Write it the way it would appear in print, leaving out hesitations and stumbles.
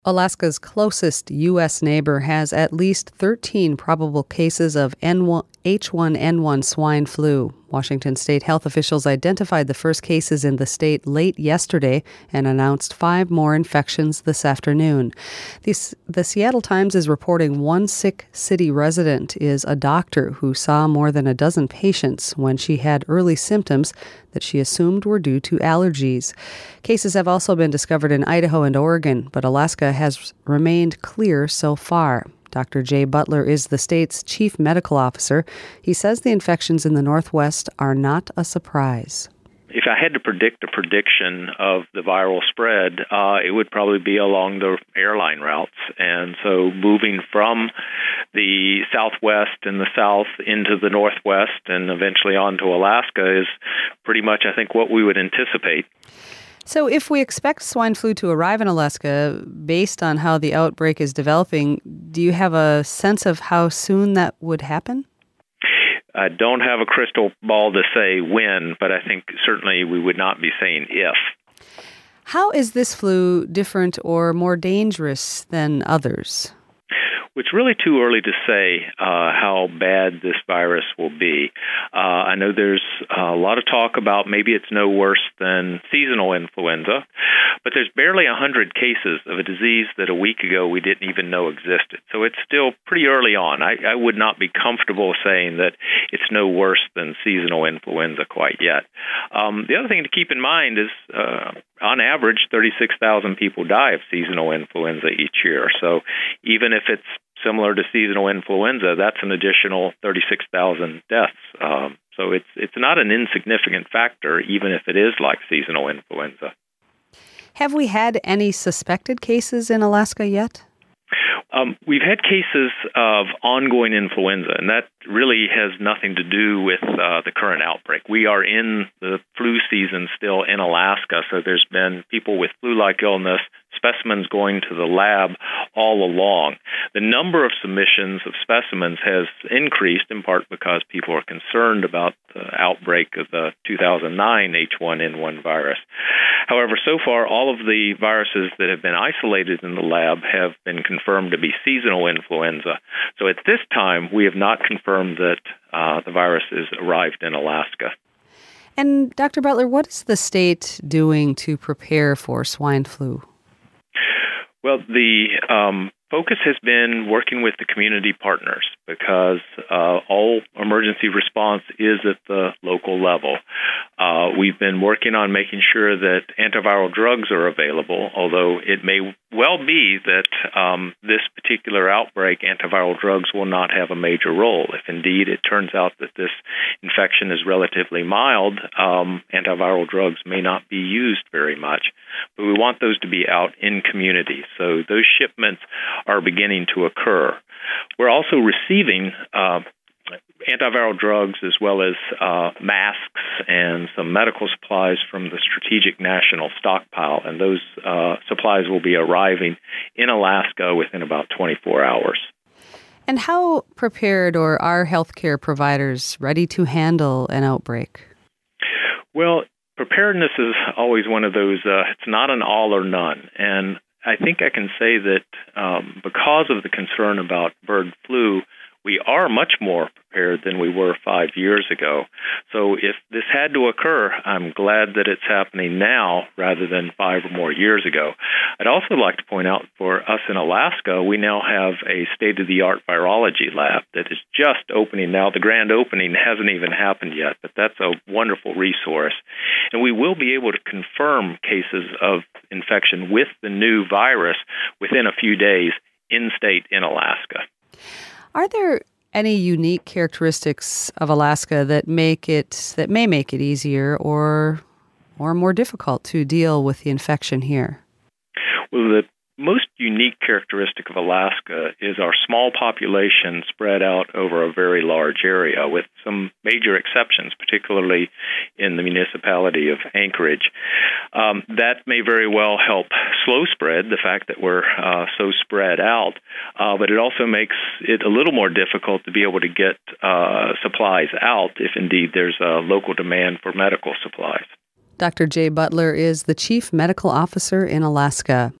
Alaska's closest U.S. neighbor has at least 13 probable cases of H1N1 swine flu. Washington state health officials identified the first cases in the state late yesterday and announced 5 more infections this afternoon. The Seattle Times is reporting one sick city resident is a doctor who saw more than a dozen patients when she had early symptoms that she assumed were due to allergies. Cases have also been discovered in Idaho and Oregon, but Alaska has remained clear so far. Dr. Jay Butler is the state's chief medical officer. He says the infections in the Northwest are not a surprise. If I had to predict a prediction of the viral spread, it would probably be along the airline routes. And so moving from the Southwest and the South into the Northwest and eventually on to Alaska is pretty much, I think, what we would anticipate. So if we expect swine flu to arrive in Alaska, based on how the outbreak is developing, do you have a sense of how soon that would happen? I don't have a crystal ball to say when, but I think certainly we would not be saying if. How is this flu different or more dangerous than others? It's really too early to say how bad this virus will be. I know there's a lot of talk about maybe it's no worse than seasonal influenza, but there's barely 100 cases of a disease that a week ago we didn't even know existed. So it's still pretty early on. I would not be comfortable saying that it's no worse than seasonal influenza quite yet. The other thing to keep in mind is on average, 36,000 people die of seasonal influenza each year. So even if it's similar to seasonal influenza, that's an additional 36,000 deaths. So it's not an insignificant factor, even if it is like seasonal influenza. Have we had any suspected cases in Alaska yet? We've had cases of ongoing influenza, and that really has nothing to do with the current outbreak. We are in the flu season still in Alaska, so there's been people with flu-like illness, specimens going to the lab all along. The number of submissions of specimens has increased in part because people are concerned about the outbreak of the 2009 H1N1 virus. However, so far, all of the viruses that have been isolated in the lab have been confirmed to be seasonal influenza. So at this time, we have not confirmed that the virus has arrived in Alaska. And Dr. Butler, what is the state doing to prepare for swine flu? Well, the focus has been working with the community partners because all emergency response is at the local level. We've been working on making sure that antiviral drugs are available, although it may well be that this particular outbreak, antiviral drugs will not have a major role. If indeed it turns out that this infection is relatively mild, antiviral drugs may not be used very much. But we want those to be out in communities. So those shipments are beginning to occur. We're also receiving antiviral drugs as well as masks and some medical supplies from the Strategic National Stockpile, and those supplies will be arriving in Alaska within about 24 hours. And how prepared are healthcare providers ready to handle an outbreak? Well, preparedness is always one of those, it's not an all or none. And I think I can say that because of the concern about bird flu, we are much more prepared than we were 5 years ago. So if this had to occur, I'm glad that it's happening now rather than 5 or more years ago. I'd also like to point out for us in Alaska, we now have a state-of-the-art virology lab that is just opening now. The grand opening hasn't even happened yet, but that's a wonderful resource. And we will be able to confirm cases of infection with the new virus within a few days in-state in Alaska. Are there any unique characteristics of Alaska that may make it easier or more difficult to deal with the infection here? Well, the most unique characteristic of Alaska is our small population spread out over a very large area, with some major exceptions, particularly in the municipality of Anchorage. That may very well help slow spread, the fact that we're so spread out, but it also makes it a little more difficult to be able to get supplies out if indeed there's a local demand for medical supplies. Dr. Jay Butler is the Chief Medical Officer in Alaska.